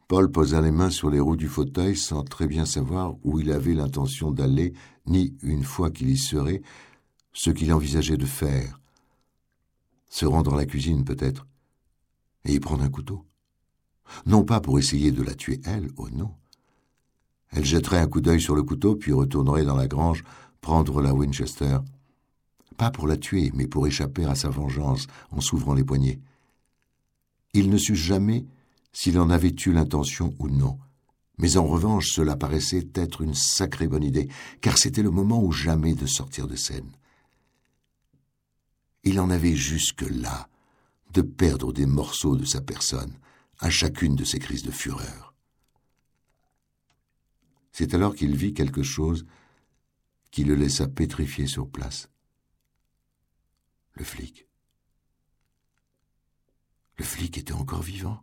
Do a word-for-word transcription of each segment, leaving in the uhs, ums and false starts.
Paul posa les mains sur les roues du fauteuil sans très bien savoir où il avait l'intention d'aller, ni, une fois qu'il y serait, ce qu'il envisageait de faire. Se rendre à la cuisine, peut-être, et y prendre un couteau. Non pas pour essayer de la tuer, elle, oh non. Elle jetterait un coup d'œil sur le couteau, puis retournerait dans la grange, prendre la Winchester. Pas pour la tuer, mais pour échapper à sa vengeance en s'ouvrant les poignets. Il ne sut jamais s'il en avait eu l'intention ou non. Mais en revanche, cela paraissait être une sacrée bonne idée, car c'était le moment ou jamais de sortir de scène. Il en avait jusque-là de perdre des morceaux de sa personne à chacune de ses crises de fureur. C'est alors qu'il vit quelque chose qui le laissa pétrifié sur place. Le flic. Le flic était encore vivant.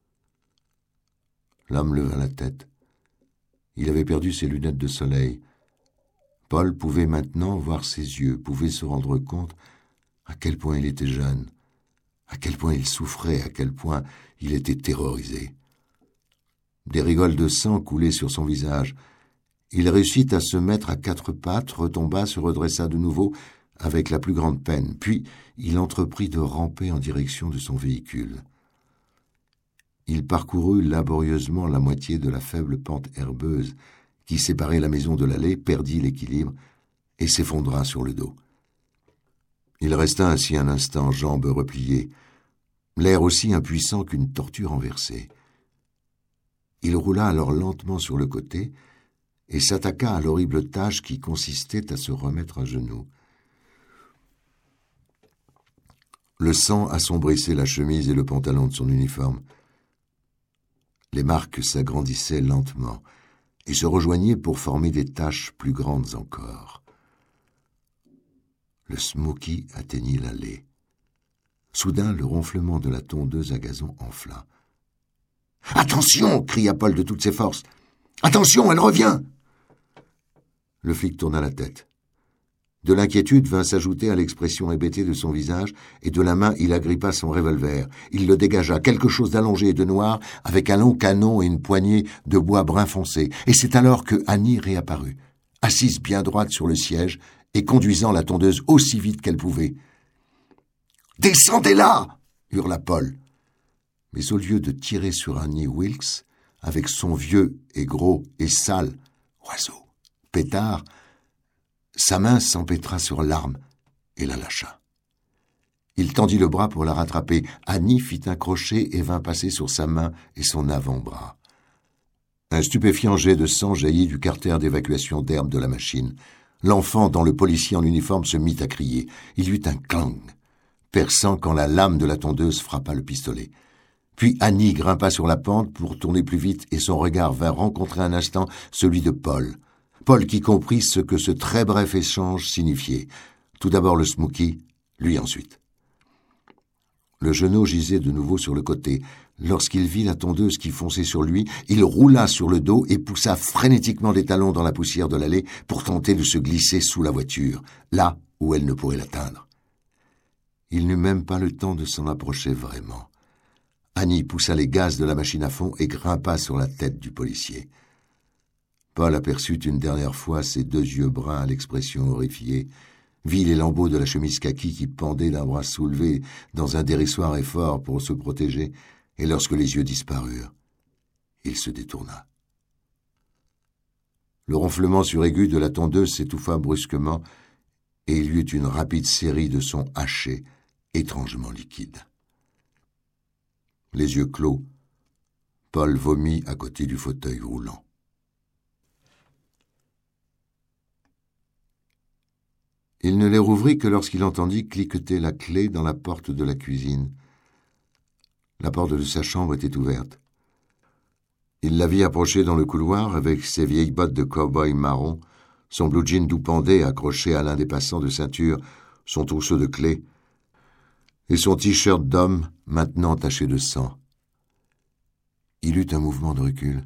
L'homme leva la tête. Il avait perdu ses lunettes de soleil. Paul pouvait maintenant voir ses yeux, pouvait se rendre compte à quel point il était jeune, à quel point il souffrait, à quel point il était terrorisé. Des rigoles de sang coulaient sur son visage. Il réussit à se mettre à quatre pattes, retomba, se redressa de nouveau avec la plus grande peine, puis il entreprit de ramper en direction de son véhicule. Il parcourut laborieusement la moitié de la faible pente herbeuse qui séparait la maison de l'allée, perdit l'équilibre et s'effondra sur le dos. Il resta ainsi un instant, jambes repliées, l'air aussi impuissant qu'une tortue renversée. Il roula alors lentement sur le côté et s'attaqua à l'horrible tâche qui consistait à se remettre à genoux. Le sang assombrissait la chemise et le pantalon de son uniforme. Les marques s'agrandissaient lentement et se rejoignaient pour former des taches plus grandes encore. Le Smoky atteignit l'allée. Soudain, le ronflement de la tondeuse à gazon enfla. « Attention !» cria Paul de toutes ses forces. « Attention, elle revient !» Le flic tourna la tête. De l'inquiétude vint s'ajouter à l'expression hébétée de son visage, et de la main il agrippa son revolver. Il le dégagea, quelque chose d'allongé et de noir, avec un long canon et une poignée de bois brun foncé. Et c'est alors que Annie réapparut, assise bien droite sur le siège et conduisant la tondeuse aussi vite qu'elle pouvait. « Descendez-la !» hurla Paul. Mais au lieu de tirer sur Annie Wilkes, avec son vieux et gros et sale oiseau pétard, sa main s'empêtra sur l'arme et la lâcha. Il tendit le bras pour la rattraper. Annie fit un crochet et vint passer sur sa main et son avant-bras. Un stupéfiant jet de sang jaillit du carter d'évacuation d'herbe de la machine. L'enfant, dont le policier en uniforme se mit à crier. Il y eut un clang, perçant quand la lame de la tondeuse frappa le pistolet. Puis Annie grimpa sur la pente pour tourner plus vite et son regard vint rencontrer un instant celui de Paul. Paul qui comprit ce que ce très bref échange signifiait. Tout d'abord le Smoky, lui ensuite. Le genou gisait de nouveau sur le côté. Lorsqu'il vit la tondeuse qui fonçait sur lui, il roula sur le dos et poussa frénétiquement des talons dans la poussière de l'allée pour tenter de se glisser sous la voiture, là où elle ne pourrait l'atteindre. Il n'eut même pas le temps de s'en approcher vraiment. Annie poussa les gaz de la machine à fond et grimpa sur la tête du policier. Paul aperçut une dernière fois ses deux yeux bruns à l'expression horrifiée, vit les lambeaux de la chemise kaki qui pendaient d'un bras soulevé dans un dérissoir effort pour se protéger, et lorsque les yeux disparurent, il se détourna. Le ronflement suraigu de la tondeuse s'étouffa brusquement, et il y eut une rapide série de sons hachés, étrangement liquides. Les yeux clos, Paul vomit à côté du fauteuil roulant. Il ne les rouvrit que lorsqu'il entendit cliqueter la clé dans la porte de la cuisine. La porte de sa chambre était ouverte. Il la vit approcher dans le couloir avec ses vieilles bottes de cow-boy marron, son blue jean d'où pendait accroché à l'un des passants de ceinture, son trousseau de clés, et son t-shirt d'homme maintenant taché de sang. Il eut un mouvement de recul.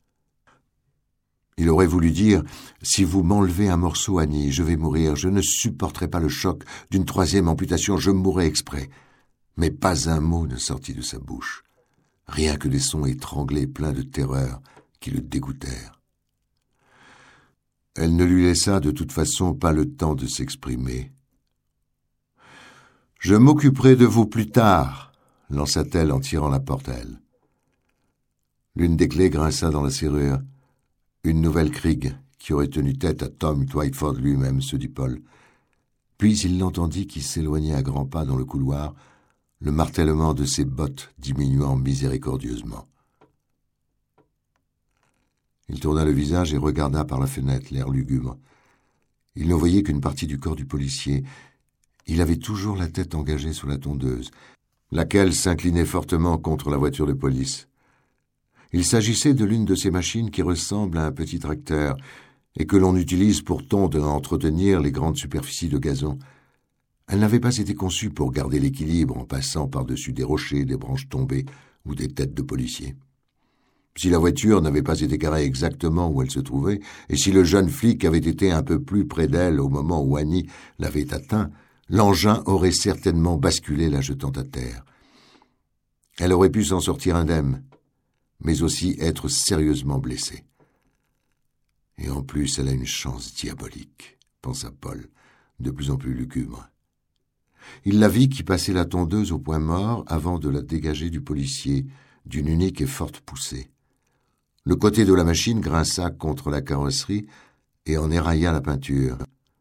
Il aurait voulu dire « Si vous m'enlevez un morceau, Annie, je vais mourir. Je ne supporterai pas le choc d'une troisième amputation. Je mourrai exprès. » Mais pas un mot ne sortit de sa bouche. rien que des sons étranglés pleins de terreur qui le dégoûtèrent. Elle ne lui laissa de toute façon pas le temps de s'exprimer. « Je m'occuperai de vous plus tard », lança-t-elle en tirant la porte à elle. L'une des clés grinça dans la serrure. Une nouvelle Krieg qui aurait tenu tête à Tom Twyford lui-même, se dit Paul. Puis il l'entendit qui s'éloignait à grands pas dans le couloir, le martèlement de ses bottes diminuant miséricordieusement. Il tourna le visage et regarda par la fenêtre, l'air lugubre. Il ne voyait qu'une partie du corps du policier. Il avait toujours la tête engagée sur la tondeuse, laquelle s'inclinait fortement contre la voiture de police. Il s'agissait de l'une de ces machines qui ressemblent à un petit tracteur et que l'on utilise pour tondre et entretenir les grandes superficies de gazon. Elle n'avait pas été conçue pour garder l'équilibre en passant par-dessus des rochers, des branches tombées ou des têtes de policiers. Si la voiture n'avait pas été garée exactement où elle se trouvait, et si le jeune flic avait été un peu plus près d'elle au moment où Annie l'avait atteint, l'engin aurait certainement basculé, la jetant à terre. Elle aurait pu s'en sortir indemne, mais aussi être sérieusement blessée. Et en plus, elle a une chance diabolique, pensa Paul, de plus en plus lugubre. Il la vit qui passait la tondeuse au point mort avant de la dégager du policier, d'une unique et forte poussée. Le côté de la machine grinça contre la carrosserie et en érailla la peinture.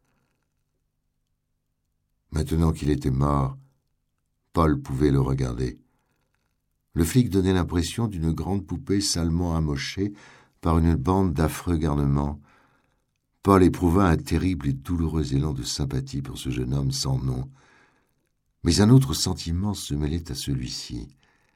Maintenant qu'il était mort, Paul pouvait le regarder. Le flic donnait l'impression d'une grande poupée salement amochée par une bande d'affreux garnements. Paul éprouva un terrible et douloureux élan de sympathie pour ce jeune homme sans nom. Mais un autre sentiment se mêlait à celui-ci.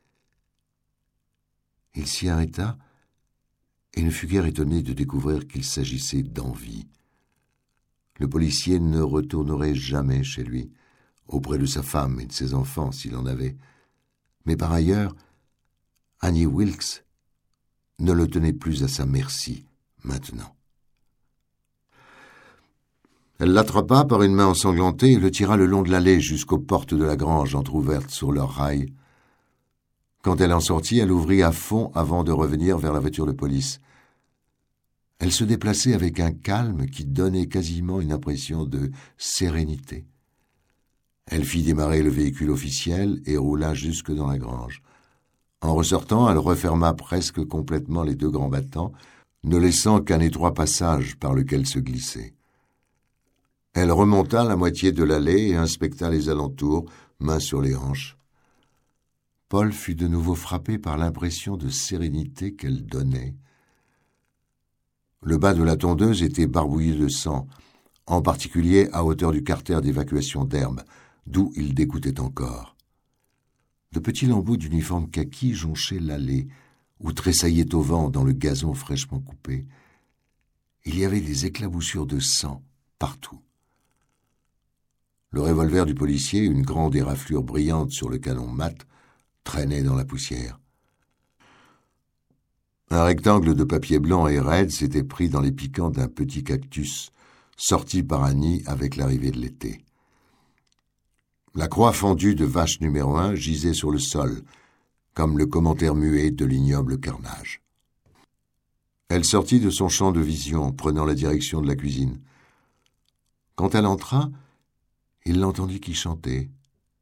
Il s'y arrêta et ne fut guère étonné de découvrir qu'il s'agissait d'envie. Le policier ne retournerait jamais chez lui, auprès de sa femme et de ses enfants s'il en avait. Mais par ailleurs, Annie Wilkes ne le tenait plus à sa merci maintenant. Elle l'attrapa par une main ensanglantée et le tira le long de l'allée jusqu'aux portes de la grange entr'ouvertes sur leurs rails. Quand elle en sortit, elle ouvrit à fond avant de revenir vers la voiture de police. Elle se déplaçait avec un calme qui donnait quasiment une impression de sérénité. Elle fit démarrer le véhicule officiel et roula jusque dans la grange. En ressortant, elle referma presque complètement les deux grands battants, ne laissant qu'un étroit passage par lequel se glisser. Elle remonta la moitié de l'allée et inspecta les alentours, mains sur les hanches. Paul fut de nouveau frappé par l'impression de sérénité qu'elle donnait. Le bas de la tondeuse était barbouillé de sang, en particulier à hauteur du carter d'évacuation d'herbe, d'où il dégoûtait encore. De petits lambeaux d'uniforme kaki jonchaient l'allée, ou tressaillaient au vent dans le gazon fraîchement coupé. Il y avait des éclaboussures de sang partout. Le revolver du policier, une grande éraflure brillante sur le canon mat, traînait dans la poussière. Un rectangle de papier blanc et raide s'était pris dans les piquants d'un petit cactus, sorti par Annie avec l'arrivée de l'été. La croix fendue de vache numéro un gisait sur le sol, comme le commentaire muet de l'ignoble carnage. Elle sortit de son champ de vision, prenant la direction de la cuisine. Quand elle entra, il l'entendit qui chantait.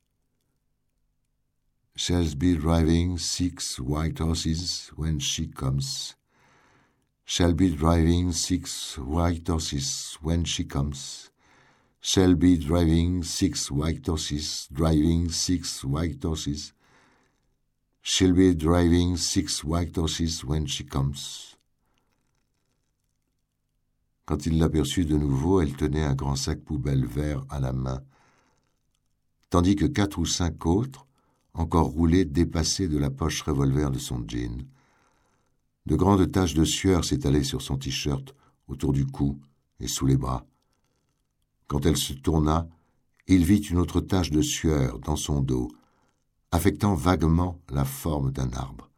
« Shall be driving six white horses when she comes. Shall be driving six white horses when she comes. Shall be driving six white horses, driving six white horses. She'll be driving six white horses when she comes. » Quand il l'aperçut de nouveau, elle tenait un grand sac poubelle vert à la main, tandis que quatre ou cinq autres, encore roulés, dépassaient de la poche revolver de son jean. De grandes taches de sueur s'étalaient sur son t-shirt, autour du cou et sous les bras. Quand elle se tourna, il vit une autre tache de sueur dans son dos, affectant vaguement la forme d'un arbre.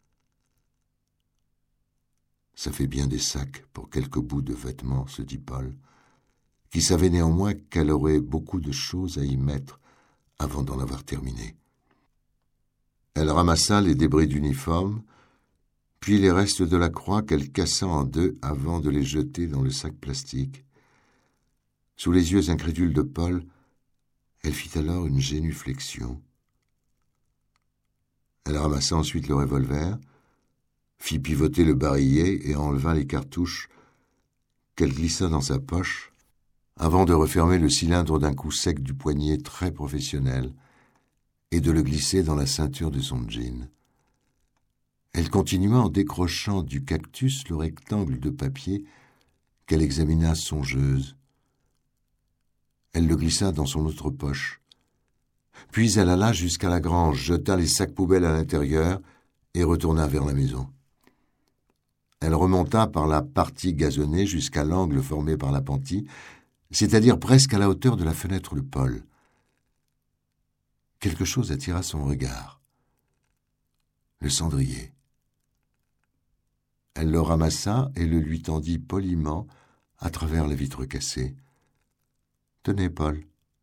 « Ça fait bien des sacs pour quelques bouts de vêtements, » se dit Paul, qui savait néanmoins qu'elle aurait beaucoup de choses à y mettre avant d'en avoir terminé. Elle ramassa les débris d'uniforme, puis les restes de la croix qu'elle cassa en deux avant de les jeter dans le sac plastique. Sous les yeux incrédules de Paul, elle fit alors une génuflexion. Elle ramassa ensuite le revolver, fit pivoter le barillet et enleva les cartouches qu'elle glissa dans sa poche avant de refermer le cylindre d'un coup sec du poignet très professionnel et de le glisser dans la ceinture de son jean. Elle continua en décrochant du cactus le rectangle de papier qu'elle examina songeuse. Elle le glissa dans son autre poche. Puis elle alla jusqu'à la grange, jeta les sacs poubelles à l'intérieur et retourna vers la maison. Elle remonta par la partie gazonnée jusqu'à l'angle formé par l'appentis, c'est-à-dire presque à la hauteur de la fenêtre de Paul. Quelque chose attira son regard. Le cendrier. Elle le ramassa et le lui tendit poliment à travers la vitre cassée. « Tenez, Paul. »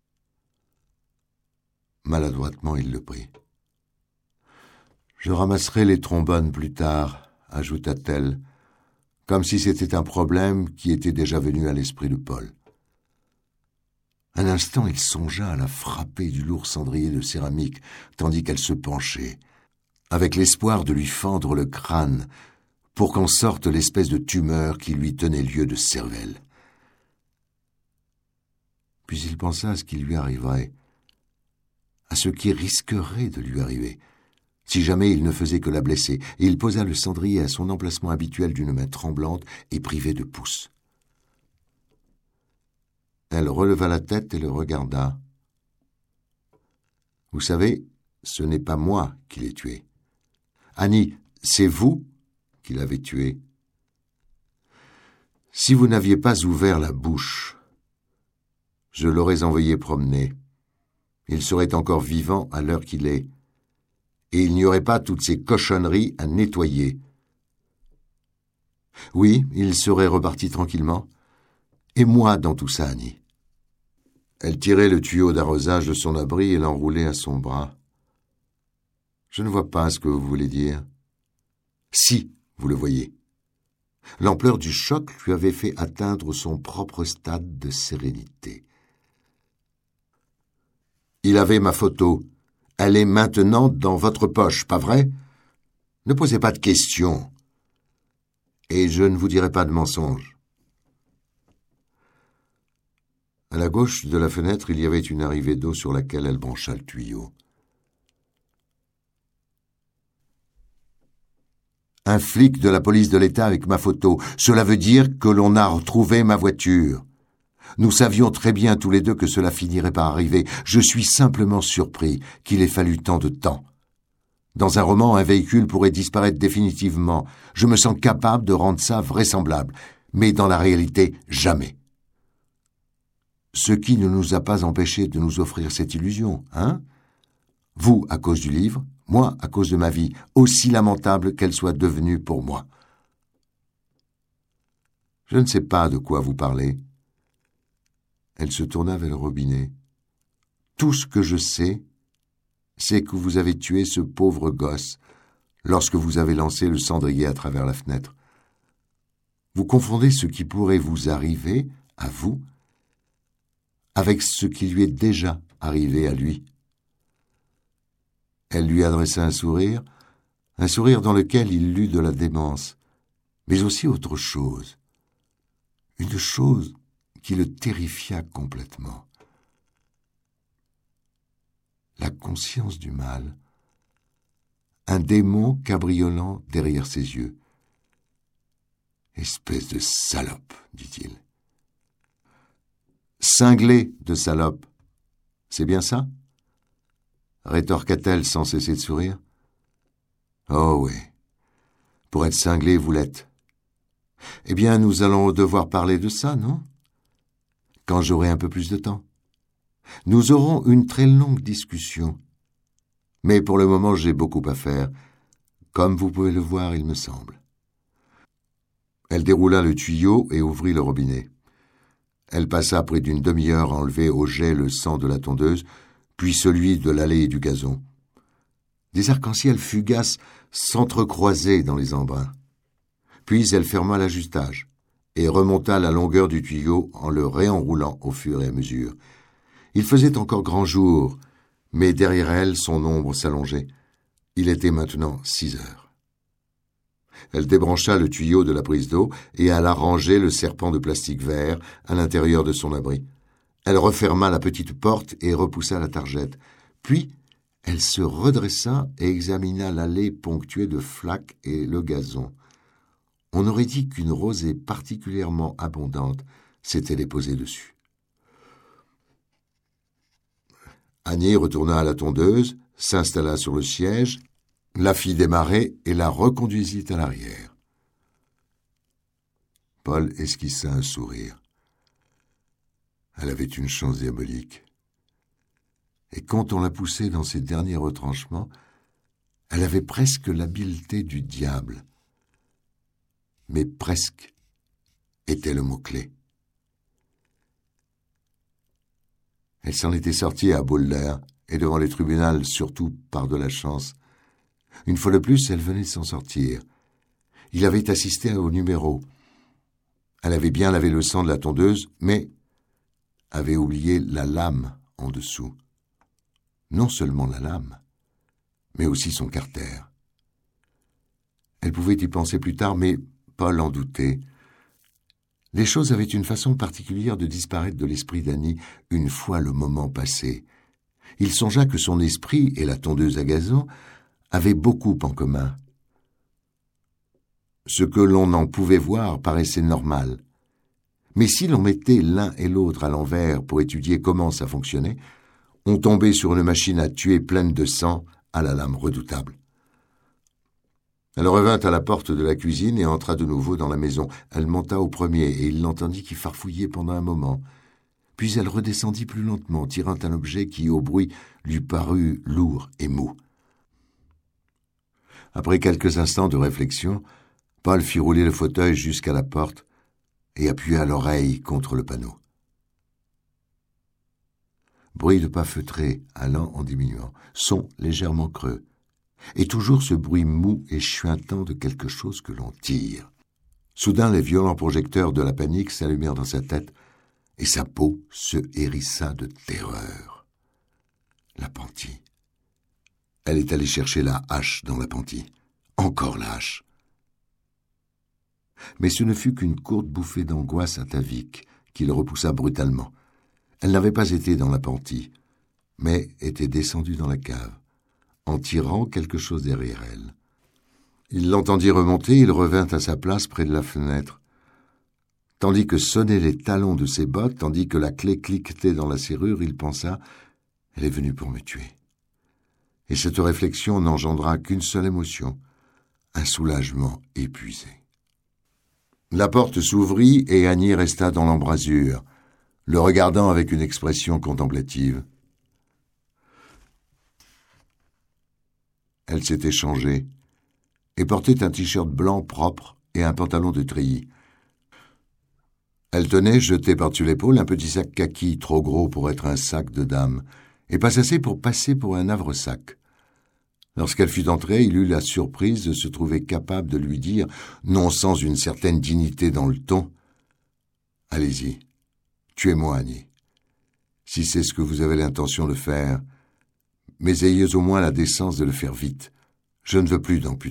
Maladroitement, il le prit. « Je ramasserai les trombones plus tard, » ajouta-t-elle, comme si c'était un problème qui était déjà venu à l'esprit de Paul. Un instant, il songea à la frapper du lourd cendrier de céramique, tandis qu'elle se penchait, avec l'espoir de lui fendre le crâne, pour qu'en sorte l'espèce de tumeur qui lui tenait lieu de cervelle. Puis il pensa à ce qui lui arriverait, à ce qui risquerait de lui arriver, si jamais il ne faisait que la blesser, et il posa le cendrier à son emplacement habituel d'une main tremblante et privée de pouce. Elle releva la tête et le regarda. « Vous savez, ce n'est pas moi qui l'ai tué. Annie, c'est vous qui l'avez tué. Si vous n'aviez pas ouvert la bouche, je l'aurais envoyé promener. Il serait encore vivant à l'heure qu'il est. Et il n'y aurait pas toutes ces cochonneries à nettoyer. Oui, il serait reparti tranquillement. Et moi dans tout ça, Annie. » Elle tirait le tuyau d'arrosage de son abri et l'enroulait à son bras. « Je ne vois pas ce que vous voulez dire. »« Si, vous le voyez. » L'ampleur du choc lui avait fait atteindre son propre stade de sérénité. « Il avait ma photo. Elle est maintenant dans votre poche, pas vrai? Ne posez pas de questions. Et je ne vous dirai pas de mensonges. » À la gauche de la fenêtre, il y avait une arrivée d'eau sur laquelle elle brancha le tuyau. « Un flic de la police de l'État avec ma photo. Cela veut dire que l'on a retrouvé ma voiture. Nous savions très bien tous les deux que cela finirait par arriver. Je suis simplement surpris qu'il ait fallu tant de temps. Dans un roman, un véhicule pourrait disparaître définitivement. Je me sens capable de rendre ça vraisemblable. Mais dans la réalité, jamais. Ce qui ne nous a pas empêchés de nous offrir cette illusion, hein? Vous, à cause du livre, moi, à cause de ma vie, aussi lamentable qu'elle soit devenue pour moi. Je ne sais pas de quoi vous parlez. Elle se tourna vers le robinet. Tout ce que je sais, c'est que vous avez tué ce pauvre gosse lorsque vous avez lancé le cendrier à travers la fenêtre. Vous confondez ce qui pourrait vous arriver, à vous, avec ce qui lui est déjà arrivé à lui. Elle lui adressa un sourire, un sourire dans lequel il lut de la démence, mais aussi autre chose, une chose qui le terrifia complètement. La conscience du mal, un démon cabriolant derrière ses yeux. « Espèce de salope, dit-il. »« Cinglé de salope, c'est bien ça ?» rétorqua-t-elle sans cesser de sourire. « Oh oui, pour être cinglé, vous l'êtes. Eh bien, nous allons devoir parler de ça, non ? Quand j'aurai un peu plus de temps. Nous aurons une très longue discussion. Mais pour le moment, j'ai beaucoup à faire, comme vous pouvez le voir, il me semble. » Elle déroula le tuyau et ouvrit le robinet. Elle passa près d'une demi-heure à enlever au jet le sang de la tondeuse, puis celui de l'allée et du gazon. Des arcs-en-ciel fugaces s'entrecroisaient dans les embruns. Puis elle ferma l'ajustage et remonta la longueur du tuyau en le réenroulant au fur et à mesure. Il faisait encore grand jour, mais derrière elle, son ombre s'allongeait. Il était maintenant six heures. Elle débrancha le tuyau de la prise d'eau et alla ranger le serpent de plastique vert à l'intérieur de son abri. Elle referma la petite porte et repoussa la targette. Puis, elle se redressa et examina l'allée ponctuée de flaques et le gazon. On aurait dit qu'une rosée particulièrement abondante s'était déposée dessus. Annie retourna à la tondeuse, s'installa sur le siège, la fit démarrer et la reconduisit à l'arrière. Paul esquissa un sourire. Elle avait une chance diabolique. Et quand on la poussait dans ses derniers retranchements, elle avait presque l'habileté du diable. Mais presque était le mot-clé. Elle s'en était sortie à Boulder, et devant les tribunaux surtout par de la chance. Une fois de plus, elle venait de s'en sortir. Il avait assisté au numéro. Elle avait bien lavé le sang de la tondeuse, mais avait oublié la lame en dessous. Non seulement la lame, mais aussi son carter. Elle pouvait y penser plus tard, mais Paul en doutait. Les choses avaient une façon particulière de disparaître de l'esprit d'Annie une fois le moment passé. Il songea que son esprit et la tondeuse à gazon avaient beaucoup en commun. Ce que l'on en pouvait voir paraissait normal. Mais si l'on mettait l'un et l'autre à l'envers pour étudier comment ça fonctionnait, on tombait sur une machine à tuer pleine de sang à la lame redoutable. Elle revint à la porte de la cuisine et entra de nouveau dans la maison. Elle monta au premier et il l'entendit qui farfouillait pendant un moment. Puis elle redescendit plus lentement, tirant un objet qui, au bruit, lui parut lourd et mou. Après quelques instants de réflexion, Paul fit rouler le fauteuil jusqu'à la porte et appuya l'oreille contre le panneau. Bruit de pas feutrés allant en diminuant, son légèrement creux, et toujours ce bruit mou et chuintant de quelque chose que l'on tire. Soudain, les violents projecteurs de la panique s'allumèrent dans sa tête, et sa peau se hérissa de terreur. L'appentis. Elle est allée chercher la hache dans l'appentis. Encore la hache. Mais ce ne fut qu'une courte bouffée d'angoisse atavique qui le repoussa brutalement. Elle n'avait pas été dans l'appentis, mais était descendue dans la cave, en tirant quelque chose derrière elle. Il l'entendit remonter, il revint à sa place près de la fenêtre. Tandis que sonnaient les talons de ses bottes, tandis que la clé cliquetait dans la serrure, il pensa « Elle est venue pour me tuer ». Et cette réflexion n'engendra qu'une seule émotion, un soulagement épuisé. La porte s'ouvrit et Annie resta dans l'embrasure, le regardant avec une expression contemplative. Elle s'était changée et portait un t-shirt blanc propre et un pantalon de treillis. Elle tenait, jeté par-dessus l'épaule, un petit sac kaki trop gros pour être un sac de dame et pas assez pour passer pour un havre-sac. Lorsqu'elle fut entrée, il eut la surprise de se trouver capable de lui dire, non sans une certaine dignité dans le ton, « Allez-y, tuez-moi, Annie. Si c'est ce que vous avez l'intention de faire, mais ayez au moins la décence de le faire vite. Je ne veux plus d'amputation. »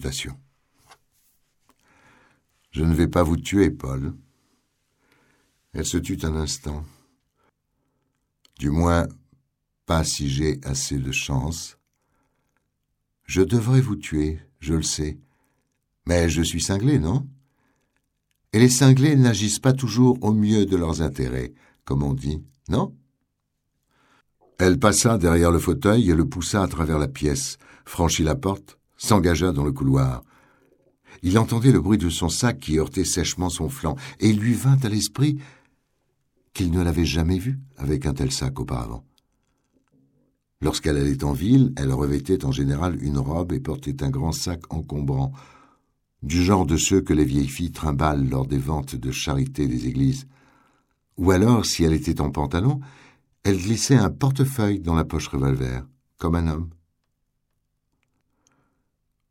« Je ne vais pas vous tuer, Paul. » Elle se tut un instant. « Du moins, pas si j'ai assez de chance. Je devrais vous tuer, je le sais. Mais je suis cinglé, non? Et les cinglés n'agissent pas toujours au mieux de leurs intérêts, comme on dit, non? » Elle passa derrière le fauteuil et le poussa à travers la pièce, franchit la porte, s'engagea dans le couloir. Il entendait le bruit de son sac qui heurtait sèchement son flanc, et il lui vint à l'esprit qu'il ne l'avait jamais vue avec un tel sac auparavant. Lorsqu'elle allait en ville, elle revêtait en général une robe et portait un grand sac encombrant, du genre de ceux que les vieilles filles trimballent lors des ventes de charité des églises. Ou alors, si elle était en pantalon, elle glissait un portefeuille dans la poche revolver, comme un homme.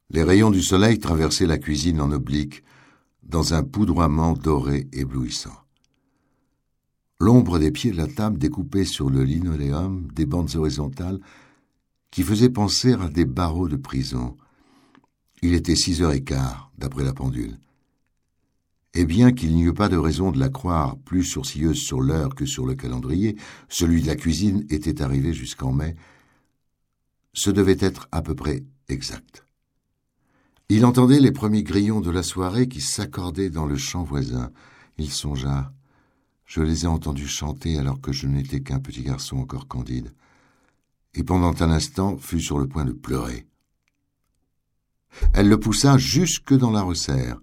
Les rayons du soleil traversaient la cuisine en oblique, dans un poudroiement doré éblouissant. L'ombre des pieds de la table découpait sur le linoléum des bandes horizontales qui faisaient penser à des barreaux de prison. Il était six heures et quart, d'après la pendule. Et bien qu'il n'y eût pas de raison de la croire plus sourcilleuse sur l'heure que sur le calendrier, celui de la cuisine était arrivé jusqu'en mai. Ce devait être à peu près exact. Il entendait les premiers grillons de la soirée qui s'accordaient dans le champ voisin. Il songea. Je les ai entendus chanter alors que je n'étais qu'un petit garçon encore candide. Et pendant un instant fut sur le point de pleurer. Elle le poussa jusque dans la resserre,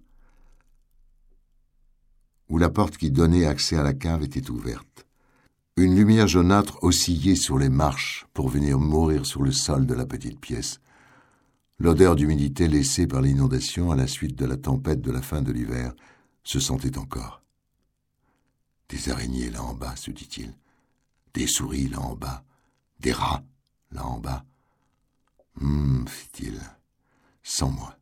où la porte qui donnait accès à la cave était ouverte. Une lumière jaunâtre oscillait sur les marches pour venir mourir sur le sol de la petite pièce. L'odeur d'humidité laissée par l'inondation à la suite de la tempête de la fin de l'hiver se sentait encore. Des araignées là en bas, se dit-il. Des souris là en bas. Des rats là en bas. Hum, fit-il, sans moi.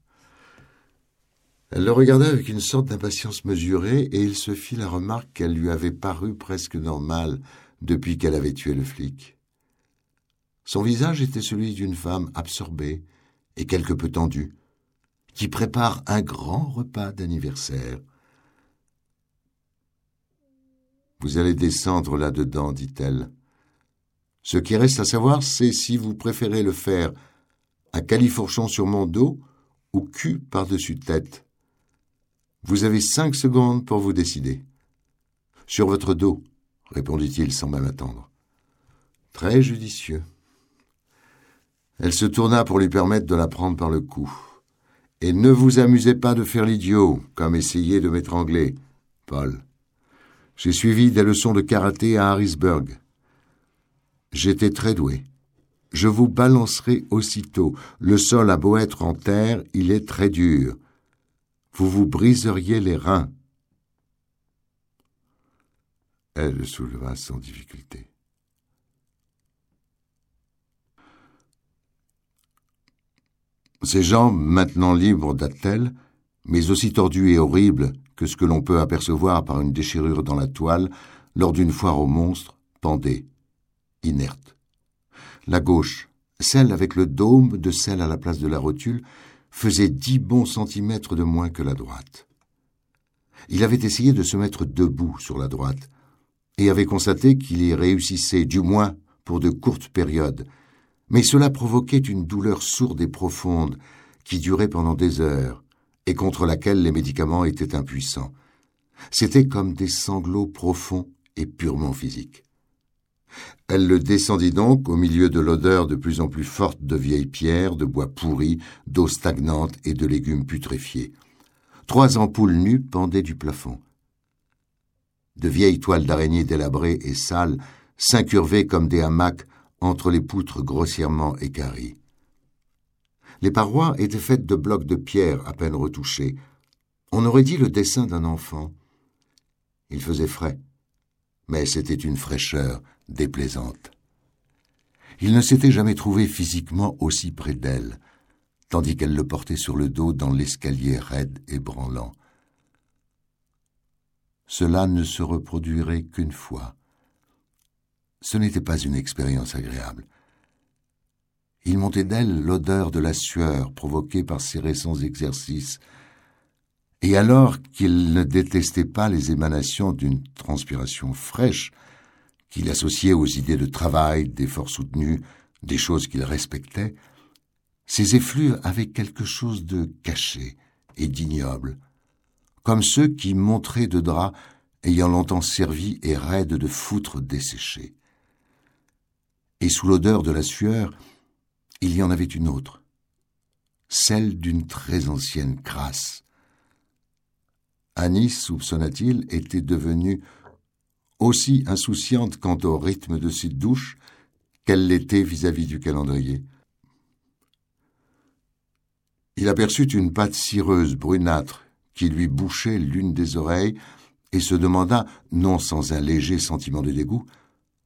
Elle le regarda avec une sorte d'impatience mesurée, et il se fit la remarque qu'elle lui avait paru presque normale depuis qu'elle avait tué le flic. Son visage était celui d'une femme absorbée et quelque peu tendue, qui prépare un grand repas d'anniversaire. « Vous allez descendre là-dedans, dit-elle. Ce qui reste à savoir, c'est si vous préférez le faire à califourchon sur mon dos ou cul par-dessus tête. Vous avez cinq secondes pour vous décider. »« Sur votre dos, » répondit-il sans même attendre. Très judicieux. Elle se tourna pour lui permettre de la prendre par le cou. « Et ne vous amusez pas de faire l'idiot, comme essayer de m'étrangler, Paul. J'ai suivi des leçons de karaté à Harrisburg. J'étais très doué. Je vous balancerai aussitôt. Le sol a beau être en terre, il est très dur. Vous vous briseriez les reins. » Elle le souleva sans difficulté. Ses jambes, maintenant libres d'attelle, mais aussi tordues et horribles que ce que l'on peut apercevoir par une déchirure dans la toile lors d'une foire aux monstres, pendaient, inertes. La gauche, celle avec le dôme de selle à la place de la rotule, faisait dix bons centimètres de moins que la droite. Il avait essayé de se mettre debout sur la droite, et avait constaté qu'il y réussissait, du moins pour de courtes périodes, mais cela provoquait une douleur sourde et profonde qui durait pendant des heures, et contre laquelle les médicaments étaient impuissants. C'était comme des sanglots profonds et purement physiques. Elle le descendit donc au milieu de l'odeur de plus en plus forte de vieilles pierres, de bois pourris, d'eau stagnante et de légumes putréfiés. Trois ampoules nues pendaient du plafond. De vieilles toiles d'araignée délabrées et sales s'incurvaient comme des hamacs entre les poutres grossièrement équarries. Les parois étaient faites de blocs de pierre à peine retouchés. On aurait dit le dessin d'un enfant. Il faisait frais, mais c'était une fraîcheur déplaisante. Il ne s'était jamais trouvé physiquement aussi près d'elle, tandis qu'elle le portait sur le dos dans l'escalier raide et branlant. Cela ne se reproduirait qu'une fois. Ce n'était pas une expérience agréable. Il montait d'elle l'odeur de la sueur provoquée par ses récents exercices, et alors qu'il ne détestait pas les émanations d'une transpiration fraîche, qu'il associait aux idées de travail, d'efforts soutenus, des choses qu'il respectait, ces effluves avaient quelque chose de caché et d'ignoble, comme ceux qui, montrés de drap, ayant longtemps servi et raides de foutre desséchées. Et sous l'odeur de la sueur, il y en avait une autre, celle d'une très ancienne crasse. Annie, soupçonna-t-il, était devenue aussi insouciante quant au rythme de ses douches qu'elle l'était vis-à-vis du calendrier. Il aperçut une patte cireuse brunâtre qui lui bouchait l'une des oreilles et se demanda, non sans un léger sentiment de dégoût,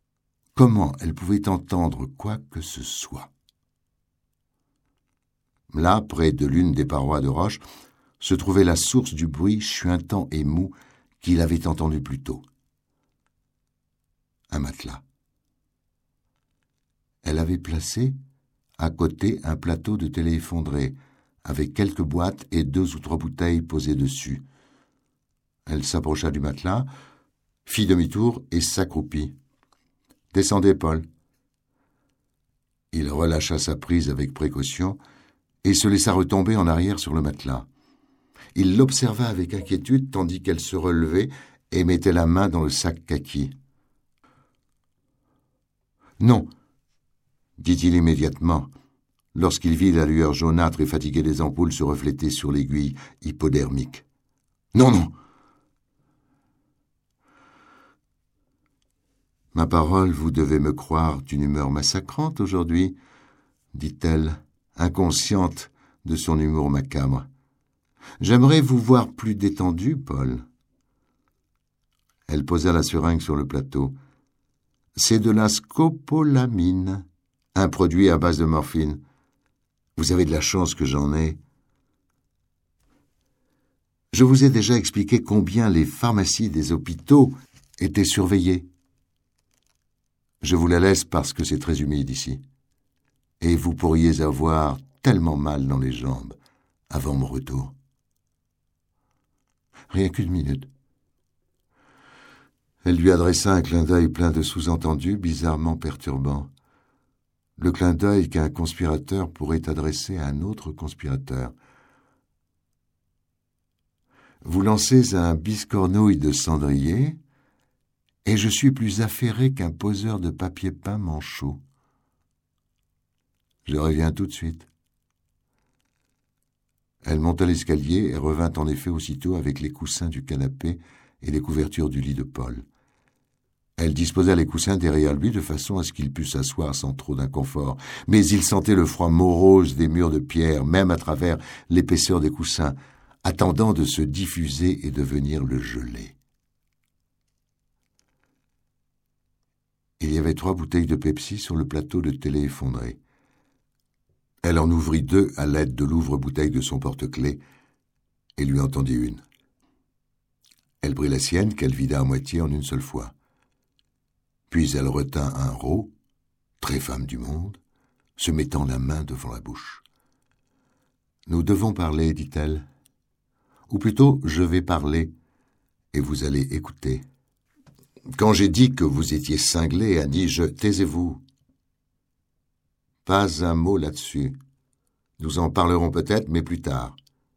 comment elle pouvait entendre quoi que ce soit. Là, près de l'une des parois de roche, se trouvait la source du bruit chuintant et mou qu'il avait entendu plus tôt. Un matelas. Elle avait placé à côté un plateau de télé effondré, avec quelques boîtes et deux ou trois bouteilles posées dessus. Elle s'approcha du matelas, fit demi-tour et s'accroupit. « Descendez, Paul. » Il relâcha sa prise avec précaution et se laissa retomber en arrière sur le matelas. Il l'observa avec inquiétude tandis qu'elle se relevait et mettait la main dans le sac kaki. « Non, » dit-il immédiatement, lorsqu'il vit la lueur jaunâtre et fatiguée des ampoules se refléter sur l'aiguille hypodermique. « Non, non !»« Ma parole, vous devez me croire d'une humeur massacrante aujourd'hui, » dit-elle, inconsciente de son humour macabre. « J'aimerais vous voir plus détendu, Paul. » Elle posa la seringue sur le plateau. « C'est de la scopolamine, un produit à base de morphine. Vous avez de la chance que j'en ai. Je vous ai déjà expliqué combien les pharmacies des hôpitaux étaient surveillées. Je vous la laisse parce que c'est très humide ici. Et vous pourriez avoir tellement mal dans les jambes avant mon retour. » Rien qu'une minute. Elle lui adressa un clin d'œil plein de sous-entendus bizarrement perturbants. Le clin d'œil qu'un conspirateur pourrait adresser à un autre conspirateur. « Vous lancez un biscornouille de cendrier, et je suis plus affairé qu'un poseur de papier peint manchot. Je reviens tout de suite. » Elle monta l'escalier et revint en effet aussitôt avec les coussins du canapé et les couvertures du lit de Paul. Elle disposa les coussins derrière lui de façon à ce qu'il pût s'asseoir sans trop d'inconfort, mais il sentait le froid morose des murs de pierre, même à travers l'épaisseur des coussins, attendant de se diffuser et devenir le gelé. Il y avait trois bouteilles de Pepsi sur le plateau de télé effondré. Elle en ouvrit deux à l'aide de l'ouvre-bouteille de son porte-clés et lui en tendit une. Elle prit la sienne qu'elle vida à moitié en une seule fois. Puis elle retint un rot, très femme du monde, se mettant la main devant la bouche. « Nous devons parler, dit-elle. Ou plutôt, je vais parler, et vous allez écouter. Quand j'ai dit que vous étiez cinglé, Annie-je, taisez-vous. Pas un mot là-dessus. Nous en parlerons peut-être, mais plus tard.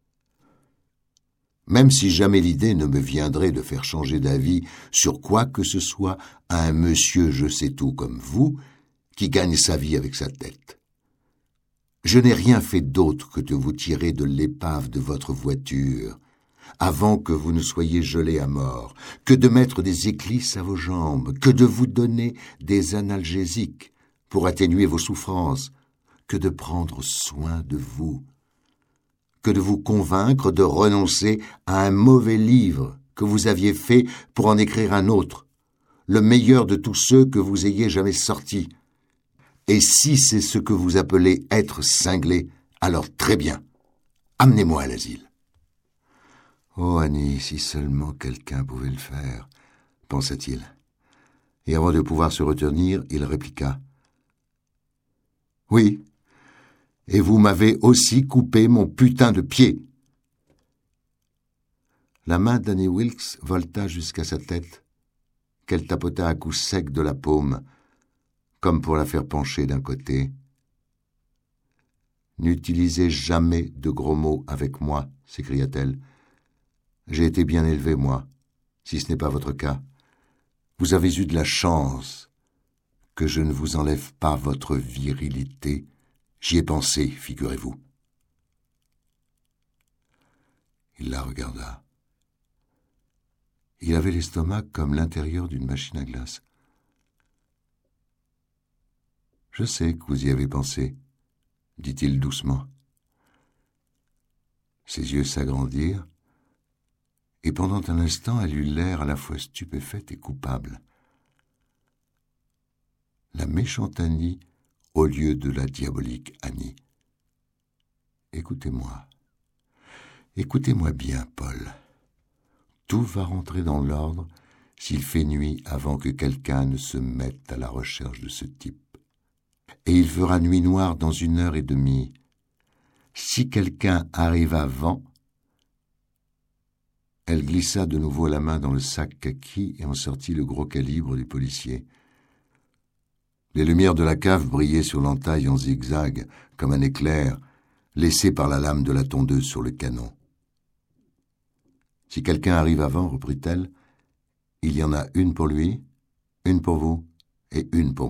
Même si jamais l'idée ne me viendrait de faire changer d'avis sur quoi que ce soit à un monsieur je sais tout comme vous, qui gagne sa vie avec sa tête. Je n'ai rien fait d'autre que de vous tirer de l'épave de votre voiture, avant que vous ne soyez gelé à mort, que de mettre des éclisses à vos jambes, que de vous donner des analgésiques pour atténuer vos souffrances, que de prendre soin de vous, que de vous convaincre de renoncer à un mauvais livre que vous aviez fait pour en écrire un autre, le meilleur de tous ceux que vous ayez jamais sortis. Et si c'est ce que vous appelez être cinglé, alors très bien, amenez-moi à l'asile. Oh Annie, si seulement quelqu'un pouvait le faire, pensa-t-il. Et avant de pouvoir se retenir, il répliqua. Oui, et vous m'avez aussi coupé mon putain de pied. La main d'Annie Wilkes volta jusqu'à sa tête, qu'elle tapota à coups secs de la paume, comme pour la faire pencher d'un côté. « N'utilisez jamais de gros mots avec moi, s'écria-t-elle. J'ai été bien élevé, moi, si ce n'est pas votre cas. Vous avez eu de la chance que je ne vous enlève pas votre virilité. J'y ai pensé, figurez-vous. » Il la regarda. Il avait l'estomac comme l'intérieur d'une machine à glace. « Je sais que vous y avez pensé, » dit-il doucement. Ses yeux s'agrandirent, et pendant un instant elle eut l'air à la fois stupéfaite et coupable. La méchante Annie au lieu de la diabolique Annie. Écoutez-moi. Écoutez-moi bien, Paul. Tout va rentrer dans l'ordre s'il fait nuit avant que quelqu'un ne se mette à la recherche de ce type. Et il fera nuit noire dans une heure et demie. Si quelqu'un arrive avant... » Elle glissa de nouveau la main dans le sac kaki et en sortit le gros calibre du policier. Les lumières de la cave brillaient sur l'entaille en zigzag, comme un éclair, laissé par la lame de la tondeuse sur le canon. « Si quelqu'un arrive avant, reprit-elle, il y en a une pour lui, une pour vous et une pour moi. »